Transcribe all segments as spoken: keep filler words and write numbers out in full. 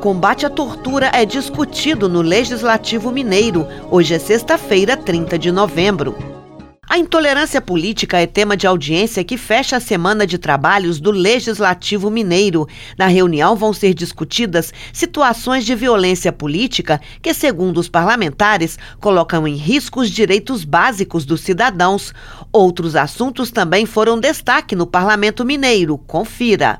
combate à tortura é discutido no Legislativo Mineiro. Hoje é sexta-feira, trinta de novembro. A intolerância política é tema de audiência que fecha a semana de trabalhos do Legislativo Mineiro. Na reunião vão ser discutidas situações de violência política que, segundo os parlamentares, colocam em risco os direitos básicos dos cidadãos. Outros assuntos também foram destaque no Parlamento Mineiro. Confira.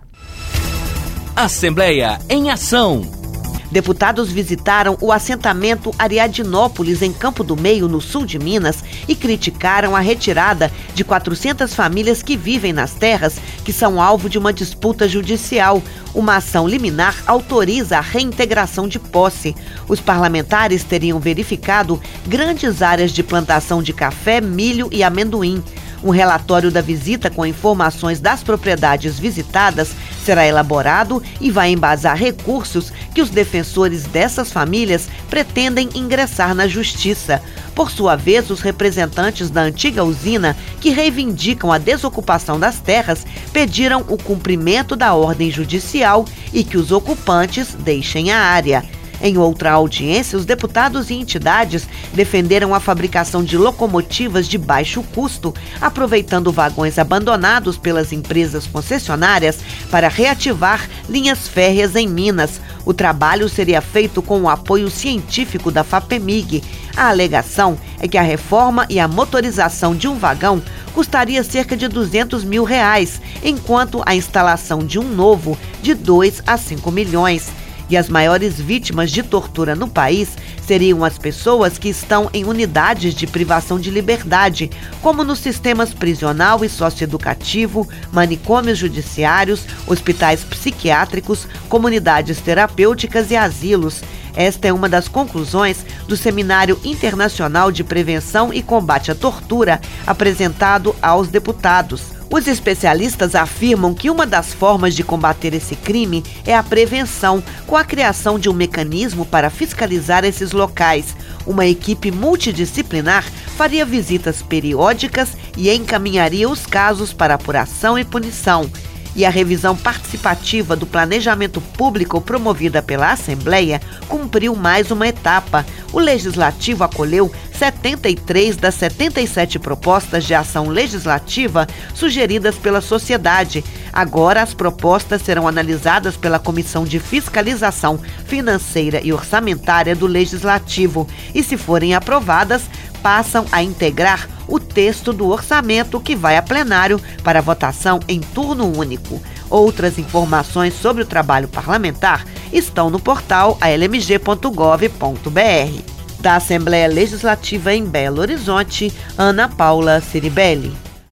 Assembleia em Ação. Deputados visitaram o assentamento Ariadnópolis, em Campo do Meio, no sul de Minas, e criticaram a retirada de quatrocentas famílias que vivem nas terras que são alvo de uma disputa judicial. Uma ação liminar autoriza a reintegração de posse. Os parlamentares teriam verificado grandes áreas de plantação de café, milho e amendoim. Um relatório da visita com informações das propriedades visitadas será elaborado e vai embasar recursos que os defensores dessas famílias pretendem ingressar na justiça. Por sua vez, os representantes da antiga usina, que reivindicam a desocupação das terras, pediram o cumprimento da ordem judicial e que os ocupantes deixem a área. Em outra audiência, os deputados e entidades defenderam a fabricação de locomotivas de baixo custo, aproveitando vagões abandonados pelas empresas concessionárias para reativar linhas férreas em Minas. O trabalho seria feito com o apoio científico da FAPEMIG. A alegação é que a reforma e a motorização de um vagão custaria cerca de duzentos mil reais, enquanto a instalação de um novo de dois a cinco milhões. E as maiores vítimas de tortura no país seriam as pessoas que estão em unidades de privação de liberdade, como nos sistemas prisional e socioeducativo, manicômios judiciários, hospitais psiquiátricos, comunidades terapêuticas e asilos. Esta é uma das conclusões do Seminário Internacional de Prevenção e Combate à Tortura, apresentado aos deputados. Os especialistas afirmam que uma das formas de combater esse crime é a prevenção, com a criação de um mecanismo para fiscalizar esses locais. Uma equipe multidisciplinar faria visitas periódicas e encaminharia os casos para apuração e punição. E a revisão participativa do planejamento público promovida pela Assembleia cumpriu mais uma etapa. O Legislativo acolheu setenta e três das setenta e sete propostas de ação legislativa sugeridas pela sociedade. Agora, as propostas serão analisadas pela Comissão de Fiscalização Financeira e Orçamentária do Legislativo e, se forem aprovadas, passam a integrar o texto do orçamento, que vai a plenário para votação em turno único. Outras informações sobre o trabalho parlamentar estão no portal a l m g ponto gov ponto b r. Da Assembleia Legislativa em Belo Horizonte, Ana Paula Ciribelli.